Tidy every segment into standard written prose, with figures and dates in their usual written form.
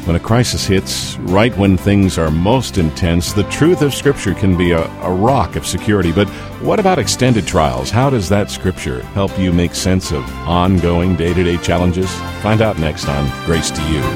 When a crisis hits, right when things are most intense, the truth of Scripture can be a rock of security. But what about extended trials? How does that Scripture help you make sense of ongoing day-to-day challenges? Find out next on Grace to You.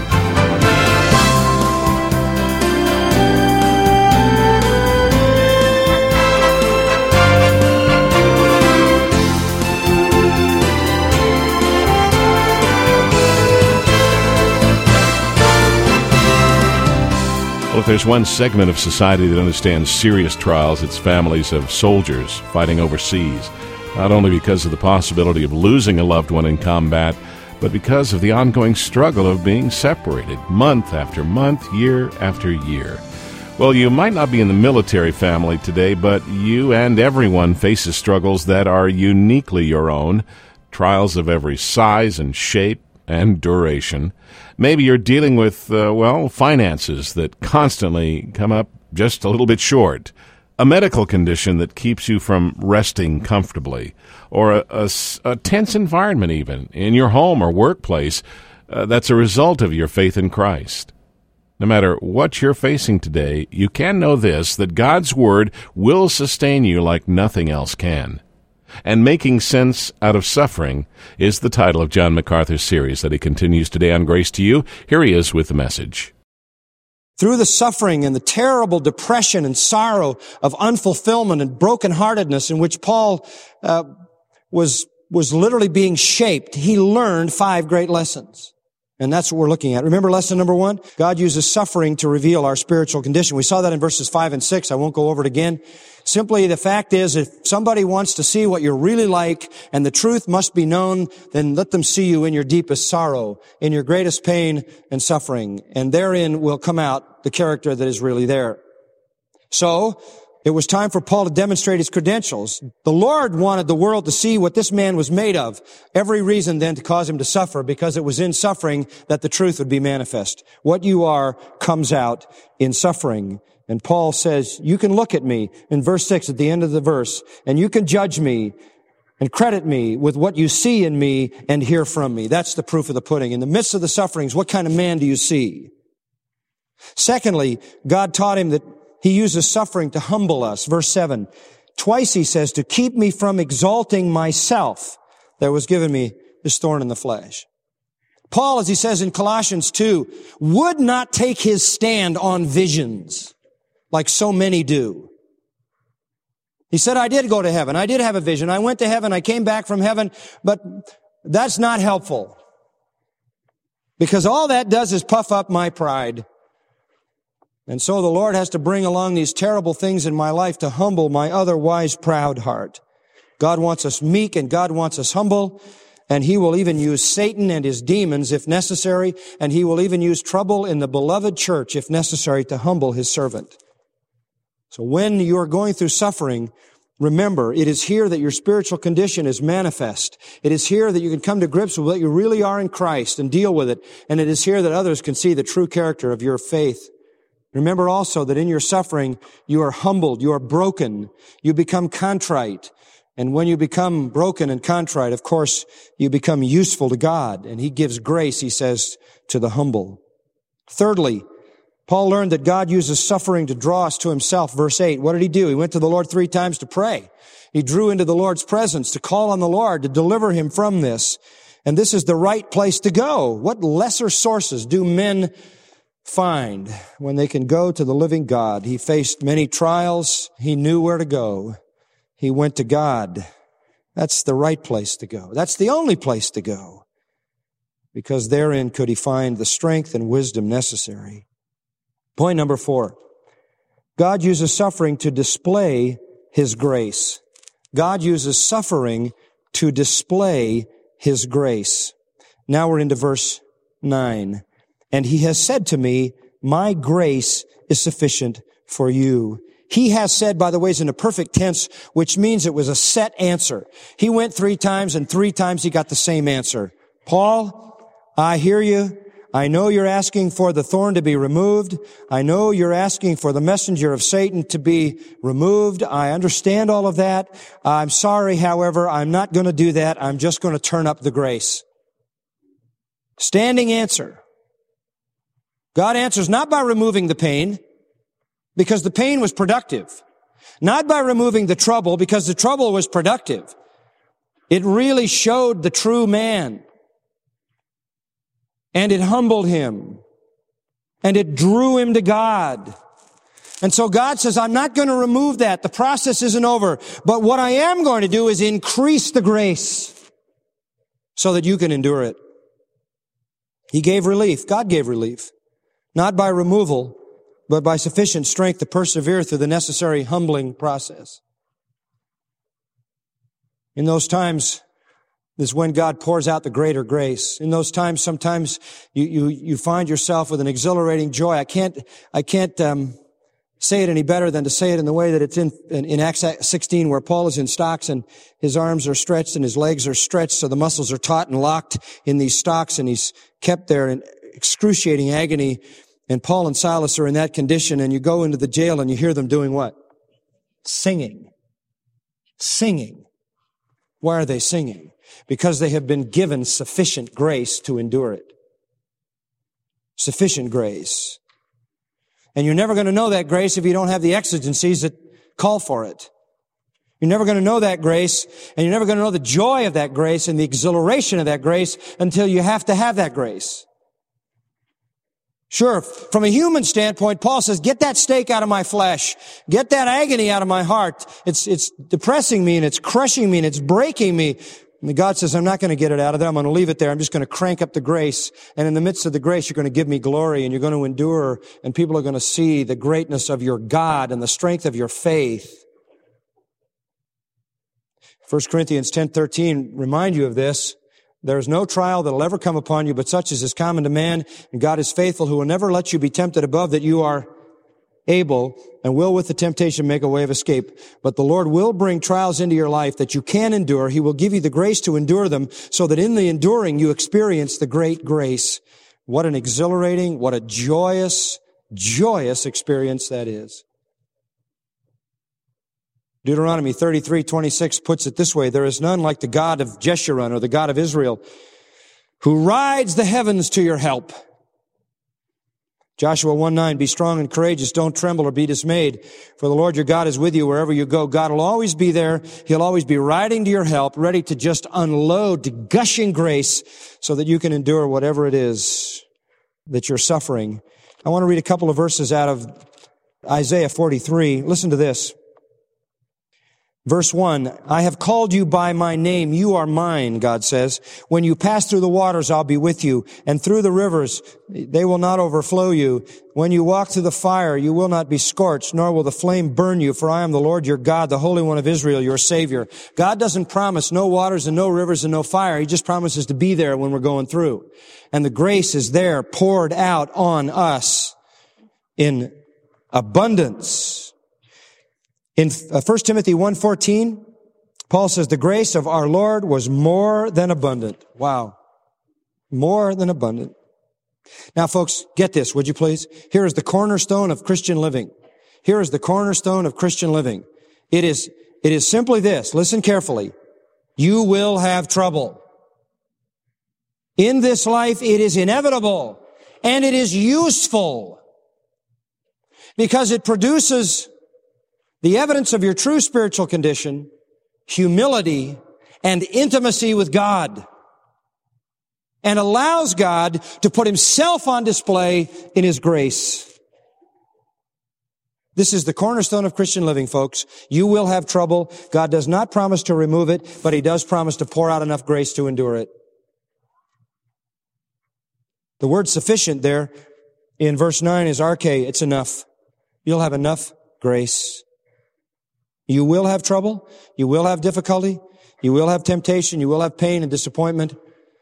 Well, if there's one segment of society that understands serious trials, it's families of soldiers fighting overseas, not only because of the possibility of losing a loved one in combat, but because of the ongoing struggle of being separated month after month, year after year. Well, you might not be in the military family today, but you and everyone faces struggles that are uniquely your own, trials of every size and shape and duration. Maybe you're dealing with, finances that constantly come up just a little bit short, a medical condition that keeps you from resting comfortably, or a tense environment even in your home or workplace that's a result of your faith in Christ. No matter what you're facing today, you can know this, that God's Word will sustain you like nothing else can. And Making Sense Out of Suffering is the title of John MacArthur's series that he continues today on Grace to You. Here he is with the message. Through the suffering and the terrible depression and sorrow of unfulfillment and brokenheartedness in which Paul was literally being shaped, he learned 5 great lessons. And that's what we're looking at. Remember lesson number 1? God uses suffering to reveal our spiritual condition. We saw that in verses 5 and 6. I won't go over it again. Simply, the fact is, if somebody wants to see what you're really like and the truth must be known, then let them see you in your deepest sorrow, in your greatest pain and suffering. And therein will come out the character that is really there. So, it was time for Paul to demonstrate his credentials. The Lord wanted the world to see what this man was made of. Every reason then to cause him to suffer, because it was in suffering that the truth would be manifest. What you are comes out in suffering. And Paul says, you can look at me in verse 6 at the end of the verse, and you can judge me and credit me with what you see in me and hear from me. That's the proof of the pudding. In the midst of the sufferings, what kind of man do you see? Secondly, God taught him that He uses suffering to humble us. Verse 7. Twice he says, to keep me from exalting myself, there was given me this thorn in the flesh. Paul, as he says in Colossians 2, would not take his stand on visions like so many do. He said, I did go to heaven. I did have a vision. I went to heaven. I came back from heaven. But that's not helpful, because all that does is puff up my pride. And so the Lord has to bring along these terrible things in my life to humble my otherwise proud heart. God wants us meek and God wants us humble, and He will even use Satan and his demons if necessary, and He will even use trouble in the beloved church if necessary to humble His servant. So when you are going through suffering, remember, it is here that your spiritual condition is manifest. It is here that you can come to grips with what you really are in Christ and deal with it, and it is here that others can see the true character of your faith. Remember also that in your suffering, you are humbled, you are broken, you become contrite. And when you become broken and contrite, of course, you become useful to God. And He gives grace, He says, to the humble. Thirdly, Paul learned that God uses suffering to draw us to Himself. Verse 8, what did he do? He went to the Lord 3 times to pray. He drew into the Lord's presence to call on the Lord to deliver him from this. And this is the right place to go. What lesser sources do men find when they can go to the living God? He faced many trials. He knew where to go. He went to God. That's the right place to go. That's the only place to go, because therein could he find the strength and wisdom necessary. Point number 4. God uses suffering to display His grace. God uses suffering to display His grace. Now we're into verse 9. And He has said to me, my grace is sufficient for you. He has said, by the way, is in a perfect tense, which means it was a set answer. He went 3 times, and 3 times he got the same answer. Paul, I hear you. I know you're asking for the thorn to be removed. I know you're asking for the messenger of Satan to be removed. I understand all of that. I'm sorry, however, I'm not going to do that. I'm just going to turn up the grace. Standing answer. God answers not by removing the pain, because the pain was productive. Not by removing the trouble, because the trouble was productive. It really showed the true man. And it humbled him. And it drew him to God. And so God says, I'm not going to remove that. The process isn't over. But what I am going to do is increase the grace so that you can endure it. He gave relief. God gave relief. Not by removal, but by sufficient strength to persevere through the necessary humbling process. In those times is when God pours out the greater grace. In those times, sometimes you find yourself with an exhilarating joy. I can't say it any better than to say it in the way that it's in Acts 16, where Paul is in stocks and his arms are stretched and his legs are stretched, so the muscles are taut and locked in these stocks, and he's kept there in excruciating agony. And Paul and Silas are in that condition, and you go into the jail and you hear them doing what? Singing. Singing. Why are they singing? Because they have been given sufficient grace to endure it. Sufficient grace. And you're never going to know that grace if you don't have the exigencies that call for it. You're never going to know that grace, and you're never going to know the joy of that grace and the exhilaration of that grace until you have to have that grace. Sure, from a human standpoint, Paul says, get that stake out of my flesh. Get that agony out of my heart. It's depressing me, and it's crushing me, and it's breaking me. And God says, I'm not going to get it out of there. I'm going to leave it there. I'm just going to crank up the grace. And in the midst of the grace, you're going to give me glory, and you're going to endure, and people are going to see the greatness of your God and the strength of your faith. 1 Corinthians 10:13 remind you of this. There is no trial that will ever come upon you, but such as is common to man, and God is faithful, who will never let you be tempted above that you are able, and will with the temptation make a way of escape. But the Lord will bring trials into your life that you can endure. He will give you the grace to endure them, so that in the enduring you experience the great grace. What an exhilarating, what a joyous, joyous experience that is. Deuteronomy 33:26 puts it this way: there is none like the God of Jeshurun, or the God of Israel, who rides the heavens to your help. Joshua 1:9, be strong and courageous, don't tremble or be dismayed, for the Lord your God is with you wherever you go. God will always be there. He'll always be riding to your help, ready to just unload to gushing grace so that you can endure whatever it is that you're suffering. I want to read a couple of verses out of Isaiah 43. Listen to this. Verse 1, I have called you by my name. You are mine, God says. When you pass through the waters, I'll be with you. And through the rivers, they will not overflow you. When you walk through the fire, you will not be scorched, nor will the flame burn you. For I am the Lord your God, the Holy One of Israel, your Savior. God doesn't promise no waters and no rivers and no fire. He just promises to be there when we're going through. And the grace is there, poured out on us in abundance. In 1 Timothy 1:14, Paul says, the grace of our Lord was more than abundant. Wow. More than abundant. Now, folks, get this, would you please? Here is the cornerstone of Christian living. Here is the cornerstone of Christian living. It is simply this. Listen carefully. You will have trouble. In this life, it is inevitable, and it is useful, because it produces the evidence of your true spiritual condition, humility, and intimacy with God, and allows God to put himself on display in his grace. This is the cornerstone of Christian living, folks. You will have trouble. God does not promise to remove it, but he does promise to pour out enough grace to endure it. The word sufficient there in verse 9 is arche. It's enough. You'll have enough grace. You will have trouble. You will have difficulty. You will have temptation. You will have pain and disappointment.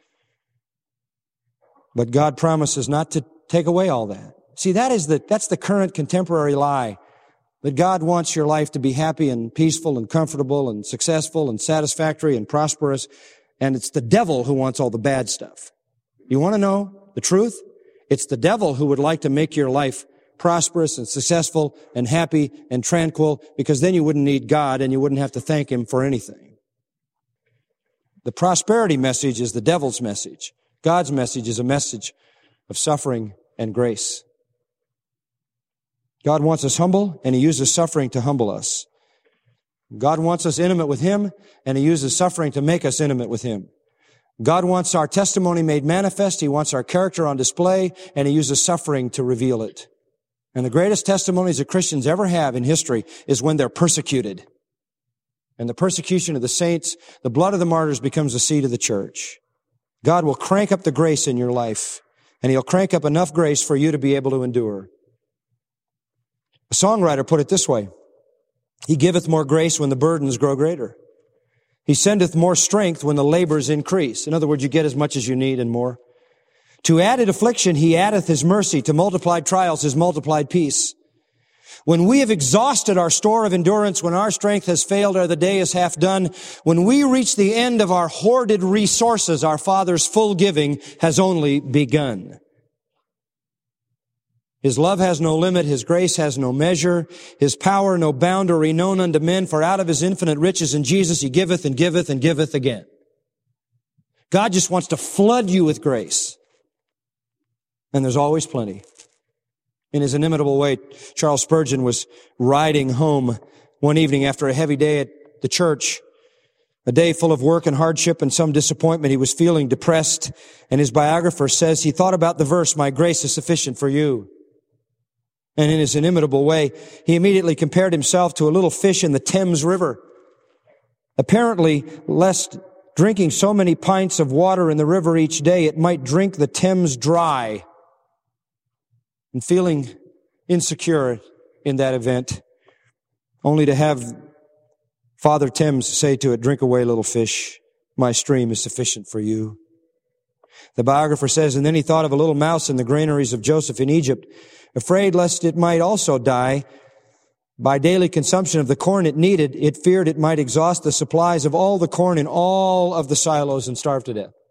But God promises not to take away all that. See, that's the current contemporary lie, that God wants your life to be happy and peaceful and comfortable and successful and satisfactory and prosperous. And it's the devil who wants all the bad stuff. You want to know the truth? It's the devil who would like to make your life prosperous and successful and happy and tranquil, because then you wouldn't need God and you wouldn't have to thank him for anything. The prosperity message is the devil's message. God's message is a message of suffering and grace. God wants us humble, and He uses suffering to humble us. God wants us intimate with Him, and He uses suffering to make us intimate with Him. God wants our testimony made manifest. He wants our character on display, and He uses suffering to reveal it. And the greatest testimonies that Christians ever have in history is when they're persecuted. And the persecution of the saints, the blood of the martyrs becomes the seed of the church. God will crank up the grace in your life, and He'll crank up enough grace for you to be able to endure. A songwriter put it this way: He giveth more grace when the burdens grow greater. He sendeth more strength when the labors increase. In other words, you get as much as you need and more. To added affliction, He addeth His mercy. To multiplied trials, His multiplied peace. When we have exhausted our store of endurance, when our strength has failed or the day is half done, when we reach the end of our hoarded resources, our Father's full giving has only begun. His love has no limit. His grace has no measure. His power no boundary known unto men. For out of His infinite riches in Jesus He giveth and giveth and giveth again. God just wants to flood you with grace. And there's always plenty. In his inimitable way, Charles Spurgeon was riding home one evening after a heavy day at the church, a day full of work and hardship and some disappointment. He was feeling depressed, and his biographer says he thought about the verse, "My grace is sufficient for you." And in his inimitable way, he immediately compared himself to a little fish in the Thames River. Apparently, lest drinking so many pints of water in the river each day, it might drink the Thames dry. And feeling insecure in that event, only to have Father Thames say to it, "Drink away, little fish. My stream is sufficient for you." The biographer says, and then he thought of a little mouse in the granaries of Joseph in Egypt, afraid lest it might also die by daily consumption of the corn it needed. It feared it might exhaust the supplies of all the corn in all of the silos and starve to death.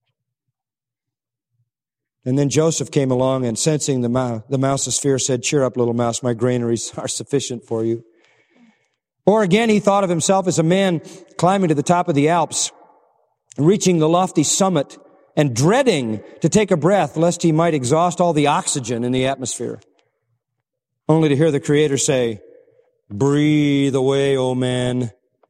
And then Joseph came along and, sensing the mouse's fear, said, "Cheer up, little mouse, my granaries are sufficient for you." Or again, he thought of himself as a man climbing to the top of the Alps, reaching the lofty summit and dreading to take a breath lest he might exhaust all the oxygen in the atmosphere, only to hear the Creator say, "Breathe away, O man.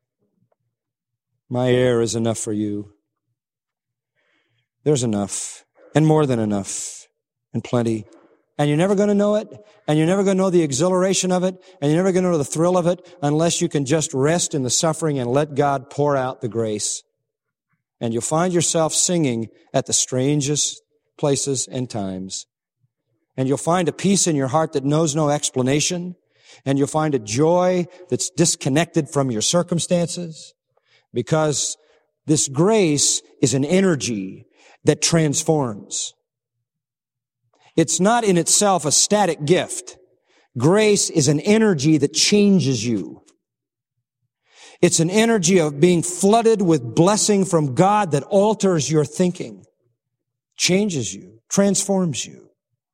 My air is enough for you." There's enough. And more than enough, and plenty. And you're never going to know it, and you're never going to know the exhilaration of it, and you're never going to know the thrill of it unless you can just rest in the suffering and let God pour out the grace. And you'll find yourself singing at the strangest places and times. And you'll find a peace in your heart that knows no explanation, and you'll find a joy that's disconnected from your circumstances, because this grace is an energy that transforms. It's not in itself a static gift. Grace is an energy that changes you. It's an energy of being flooded with blessing from God that alters your thinking, changes you, transforms you.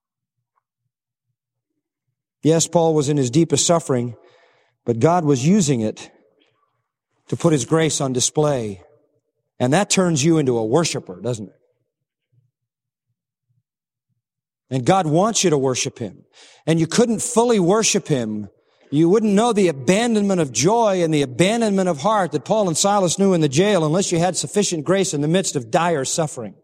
Yes, Paul was in his deepest suffering, but God was using it to put His grace on display. And that turns you into a worshiper, doesn't it? And God wants you to worship Him. And you couldn't fully worship Him. You wouldn't know the abandonment of joy and the abandonment of heart that Paul and Silas knew in the jail unless you had sufficient grace in the midst of dire suffering.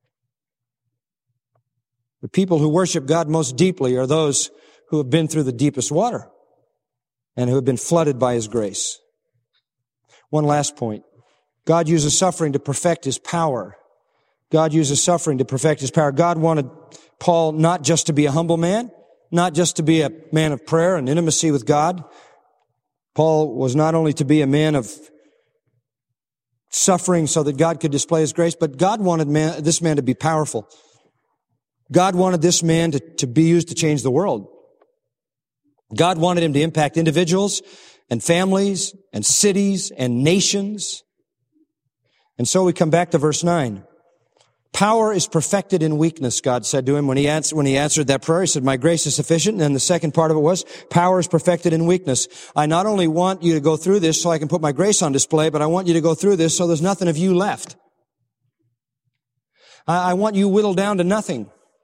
The people who worship God most deeply are those who have been through the deepest water and who have been flooded by His grace. One last point. God uses suffering to perfect His power. God uses suffering to perfect His power. God wanted Paul not just to be a humble man, not just to be a man of prayer and intimacy with God. Paul was not only to be a man of suffering so that God could display His grace, but God wanted this man to be powerful. God wanted this man to be used to change the world. God wanted him to impact individuals and families and cities and nations. And so we come back to verse 9. Power is perfected in weakness, God said to him when he answered that prayer. He said, "My grace is sufficient." And then the second part of it was, power is perfected in weakness. I not only want you to go through this so I can put my grace on display, but I want you to go through this so there's nothing of you left. I want you whittled down to nothing.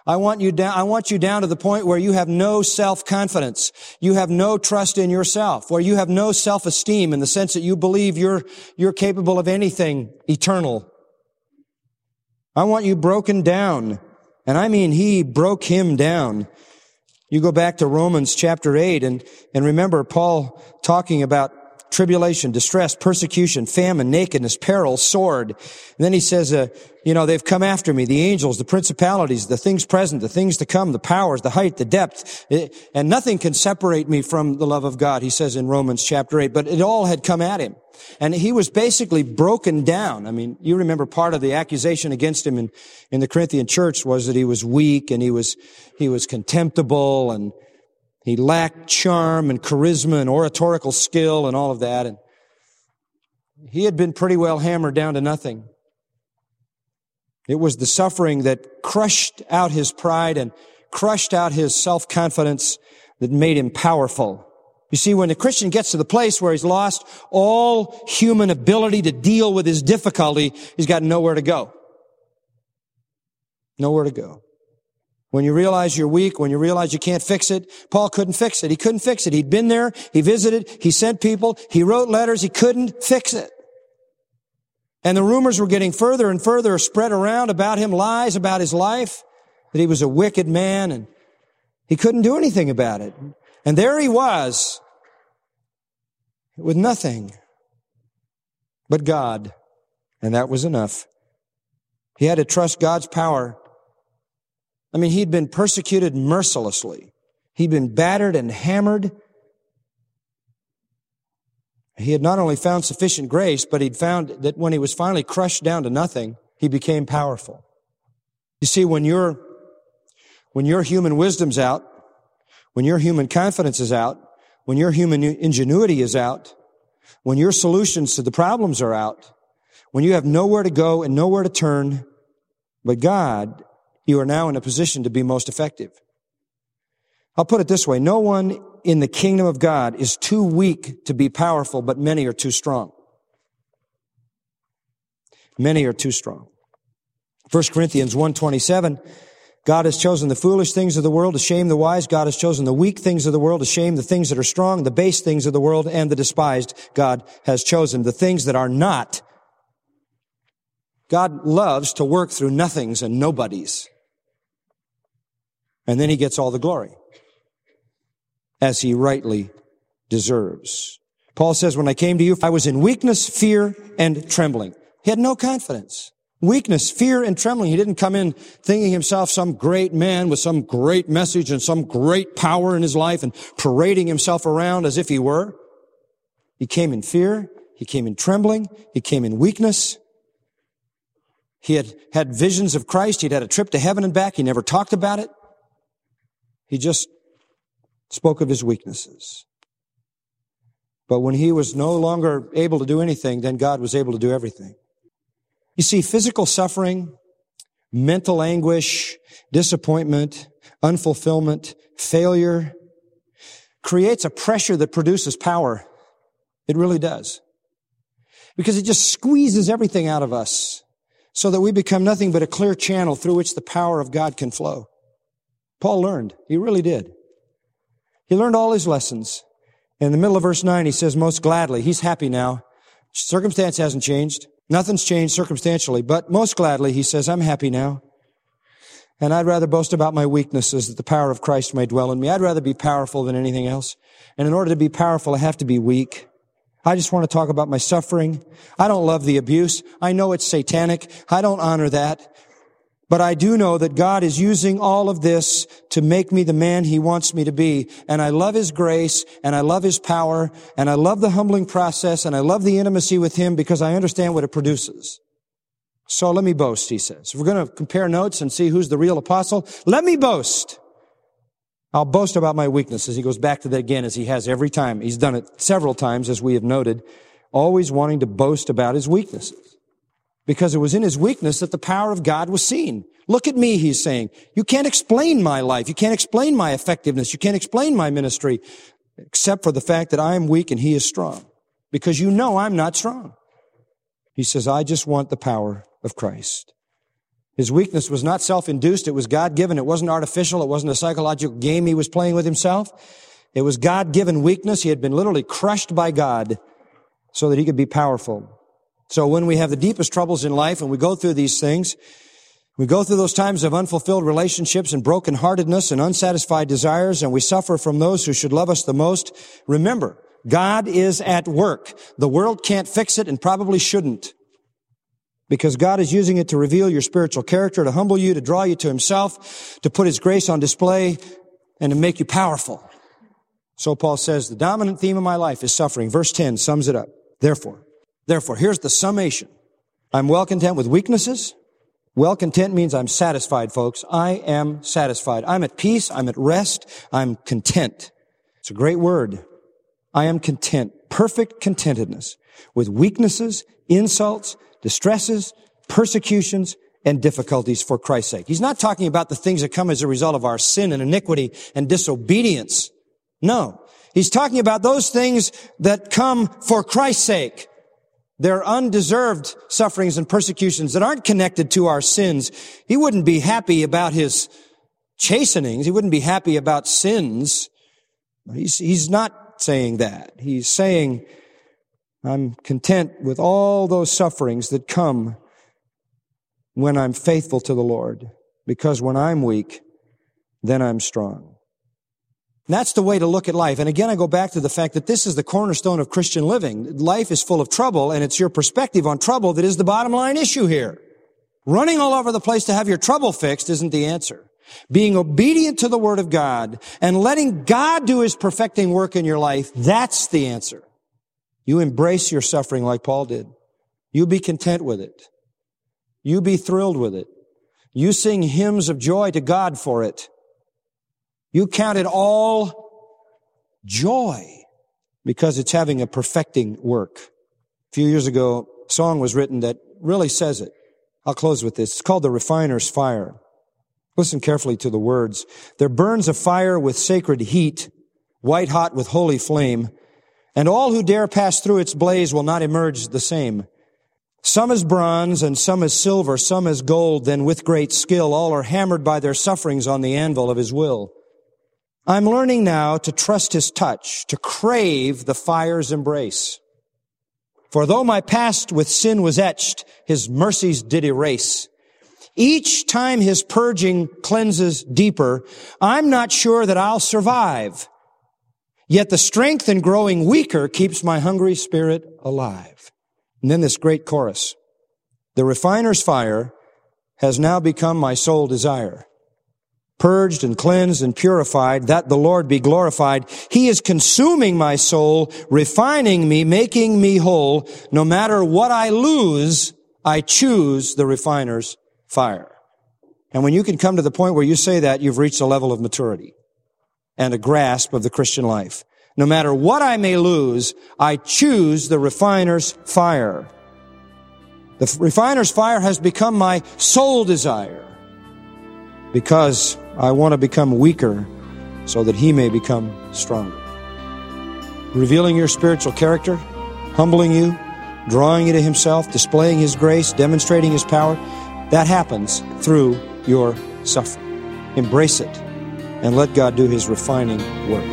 I want you down to the point where you have no self-confidence. You have no trust in yourself, where you have no self-esteem in the sense that you believe you're capable of anything eternal. I want you broken down. And I mean, he broke him down. You go back to Romans chapter 8 and remember Paul talking about tribulation, distress, persecution, famine, nakedness, peril, sword. And then he says, they've come after me, the angels, the principalities, the things present, the things to come, the powers, the height, the depth. And nothing can separate me from the love of God, he says in Romans chapter 8. But it all had come at him. And he was basically broken down. I mean, you remember part of the accusation against him in the Corinthian church was that he was weak and he was contemptible and he lacked charm and charisma and oratorical skill and all of that. And he had been pretty well hammered down to nothing. It was the suffering that crushed out his pride and crushed out his self-confidence that made him powerful. You see, when a Christian gets to the place where he's lost all human ability to deal with his difficulty, he's got nowhere to go. Nowhere to go. When you realize you're weak, when you realize you can't fix it, Paul couldn't fix it. He couldn't fix it. He'd been there, he visited, he sent people, he wrote letters, he couldn't fix it. And the rumors were getting further and further spread around about him, lies about his life, that he was a wicked man, and he couldn't do anything about it. And there he was, with nothing but God. And that was enough. He had to trust God's power. I mean, he'd been persecuted mercilessly. He'd been battered and hammered. He had not only found sufficient grace, but he'd found that when he was finally crushed down to nothing, he became powerful. You see, when your human wisdom's out, when your human confidence is out, when your human ingenuity is out, when your solutions to the problems are out, when you have nowhere to go and nowhere to turn but God, you are now in a position to be most effective. I'll put it this way. No one in the kingdom of God is too weak to be powerful, but many are too strong. Many are too strong. 1 Corinthians 1:27, God has chosen the foolish things of the world to shame the wise. God has chosen the weak things of the world to shame the things that are strong, the base things of the world, and the despised. God has chosen the things that are not. God loves to work through nothings and nobodies. And then he gets all the glory, as he rightly deserves. Paul says, when I came to you, I was in weakness, fear, and trembling. He had no confidence. Weakness, fear, and trembling. He didn't come in thinking himself some great man with some great message and some great power in his life and parading himself around as if he were. He came in fear. He came in trembling. He came in weakness. He had visions of Christ. He'd had a trip to heaven and back. He never talked about it. He just spoke of his weaknesses. But when he was no longer able to do anything, then God was able to do everything. You see, physical suffering, mental anguish, disappointment, unfulfillment, failure creates a pressure that produces power. It really does. Because it just squeezes everything out of us so that we become nothing but a clear channel through which the power of God can flow. Paul learned. He really did. He learned all his lessons. In the middle of verse 9, he says, most gladly, he's happy now. Circumstance hasn't changed. Nothing's changed circumstantially, but most gladly, he says, I'm happy now. And I'd rather boast about my weaknesses that the power of Christ may dwell in me. I'd rather be powerful than anything else. And in order to be powerful, I have to be weak. I just want to talk about my suffering. I don't love the abuse. I know it's satanic. I don't honor that. But I do know that God is using all of this to make me the man he wants me to be. And I love his grace, and I love his power, and I love the humbling process, and I love the intimacy with him because I understand what it produces. So let me boast, he says. If we're going to compare notes and see who's the real apostle, let me boast. I'll boast about my weaknesses. He goes back to that again, as he has every time. He's done it several times, as we have noted, always wanting to boast about his weaknesses. Because it was in his weakness that the power of God was seen. Look at me, he's saying. You can't explain my life. You can't explain my effectiveness. You can't explain my ministry, except for the fact that I am weak and he is strong. Because you know I'm not strong. He says, I just want the power of Christ. His weakness was not self-induced. It was God-given. It wasn't artificial. It wasn't a psychological game he was playing with himself. It was God-given weakness. He had been literally crushed by God so that he could be powerful. So when we have the deepest troubles in life and we go through these things, we go through those times of unfulfilled relationships and brokenheartedness and unsatisfied desires, and we suffer from those who should love us the most, remember, God is at work. The world can't fix it and probably shouldn't, because God is using it to reveal your spiritual character, to humble you, to draw you to himself, to put his grace on display, and to make you powerful. So Paul says, the dominant theme of my life is suffering. Verse 10 sums it up. Therefore, here's the summation. I'm well content with weaknesses. Well content means I'm satisfied, folks. I am satisfied. I'm at peace. I'm at rest. I'm content. It's a great word. I am content. Perfect contentedness with weaknesses, insults, distresses, persecutions, and difficulties for Christ's sake. He's not talking about the things that come as a result of our sin and iniquity and disobedience. No. He's talking about those things that come for Christ's sake. They're undeserved sufferings and persecutions that aren't connected to our sins. He wouldn't be happy about his chastenings. He wouldn't be happy about sins. He's not saying that. He's saying, I'm content with all those sufferings that come when I'm faithful to the Lord, because when I'm weak, then I'm strong. That's the way to look at life. And again, I go back to the fact that this is the cornerstone of Christian living. Life is full of trouble, and it's your perspective on trouble that is the bottom line issue here. Running all over the place to have your trouble fixed isn't the answer. Being obedient to the Word of God and letting God do his perfecting work in your life, that's the answer. You embrace your suffering like Paul did. You be content with it. You be thrilled with it. You sing hymns of joy to God for it. You count it all joy because it's having a perfecting work. A few years ago, a song was written that really says it. I'll close with this. It's called The Refiner's Fire. Listen carefully to the words. There burns a fire with sacred heat, white hot with holy flame, and all who dare pass through its blaze will not emerge the same. Some as bronze and some as silver, some as gold, then with great skill, all are hammered by their sufferings on the anvil of his will. I'm learning now to trust his touch, to crave the fire's embrace. For though my past with sin was etched, his mercies did erase. Each time his purging cleanses deeper, I'm not sure that I'll survive. Yet the strength in growing weaker keeps my hungry spirit alive. And then this great chorus. The refiner's fire has now become my sole desire. Purged and cleansed and purified, that the Lord be glorified. He is consuming my soul, refining me, making me whole. No matter what I lose, I choose the refiner's fire. And when you can come to the point where you say that, you've reached a level of maturity and a grasp of the Christian life. No matter what I may lose, I choose the refiner's fire. The refiner's fire has become my sole desire because I want to become weaker so that he may become stronger. Revealing your spiritual character, humbling you, drawing you to himself, displaying his grace, demonstrating his power, that happens through your suffering. Embrace it and let God do his refining work.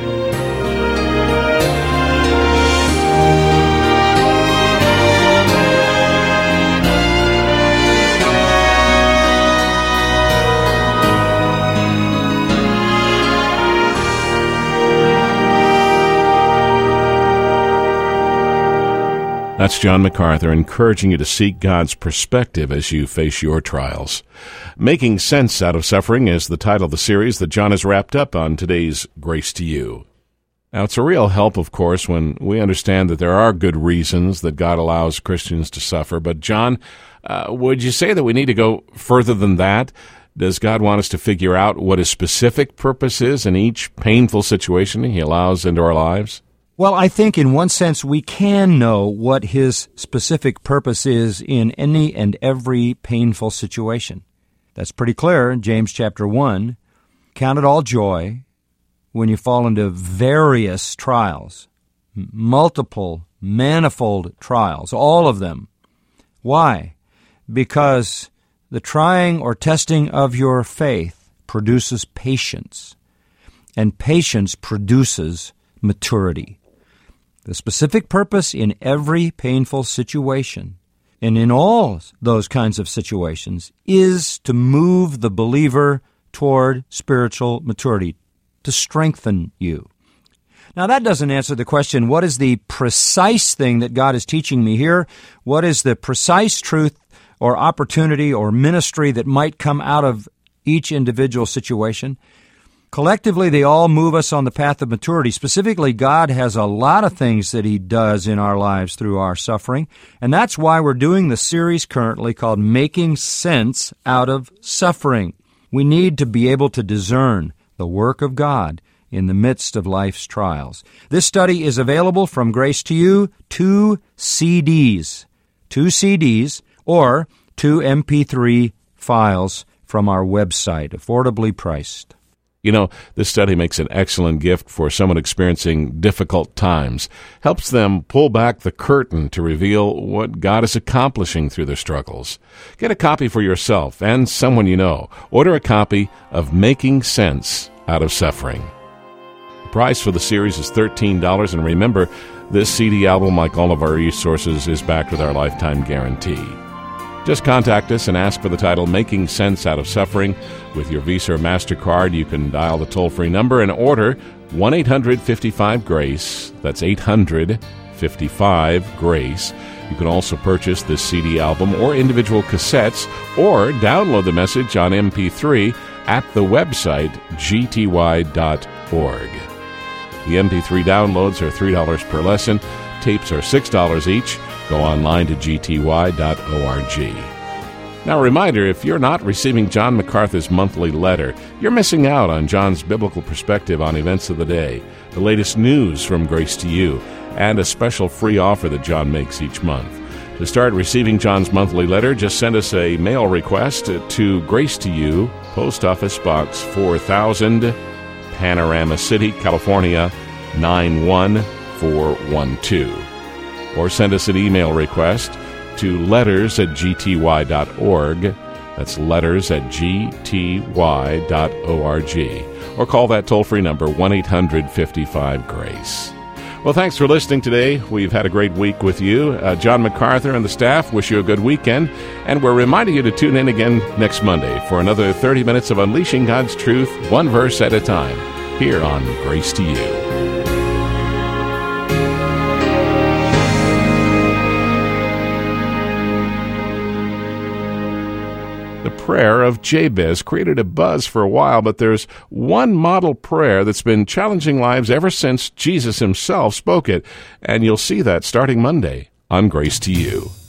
That's John MacArthur encouraging you to seek God's perspective as you face your trials. Making Sense Out of Suffering is the title of the series that John has wrapped up on today's Grace to You. Now, it's a real help, of course, when we understand that there are good reasons that God allows Christians to suffer. But, John, would you say that we need to go further than that? Does God want us to figure out what his specific purpose is in each painful situation he allows into our lives? Well, I think in one sense we can know what his specific purpose is in any and every painful situation. That's pretty clear in James chapter 1. Count it all joy when you fall into various trials, multiple, manifold trials, all of them. Why? Because the trying or testing of your faith produces patience, and patience produces maturity. The specific purpose in every painful situation, and in all those kinds of situations, is to move the believer toward spiritual maturity, to strengthen you. Now, that doesn't answer the question, what is the precise thing that God is teaching me here? What is the precise truth or opportunity or ministry that might come out of each individual situation? Collectively, they all move us on the path of maturity. Specifically, God has a lot of things that He does in our lives through our suffering, and that's why we're doing the series currently called Making Sense Out of Suffering. We need to be able to discern the work of God in the midst of life's trials. This study is available from Grace to You, 2 CDs, or 2 MP3 files from our website, affordably priced. You know, this study makes an excellent gift for someone experiencing difficult times, helps them pull back the curtain to reveal what God is accomplishing through their struggles. Get a copy for yourself and someone you know. Order a copy of Making Sense Out of Suffering. The price for the series is $13, and remember, this CD album, like all of our resources, is backed with our lifetime guarantee. Just contact us and ask for the title Making Sense Out of Suffering. With your Visa or MasterCard, you can dial the toll-free number and order 1-800-55-GRACE. That's 800-55-GRACE. You can also purchase this CD album or individual cassettes, or download the message on MP3 at the website gty.org. The MP3 downloads are $3 per lesson. Tapes are $6 each. Go online to gty.org. Now, a reminder, if you're not receiving John MacArthur's monthly letter, you're missing out on John's biblical perspective on events of the day, the latest news from Grace to You, and a special free offer that John makes each month. To start receiving John's monthly letter, just send us a mail request to Grace to You, Post Office Box 4000, Panorama City, California, 91412. Or send us an email request to letters@gty.org. That's letters@gty.org. Or call that toll-free number, 1-800-55-GRACE. Well, thanks for listening today. We've had a great week with you. John MacArthur and the staff wish you a good weekend, and we're reminding you to tune in again next Monday for another 30 minutes of unleashing God's truth, one verse at a time, here on Grace to You. The prayer of Jabez created a buzz for a while, but there's one model prayer that's been challenging lives ever since Jesus himself spoke it, and you'll see that starting Monday on Grace to You.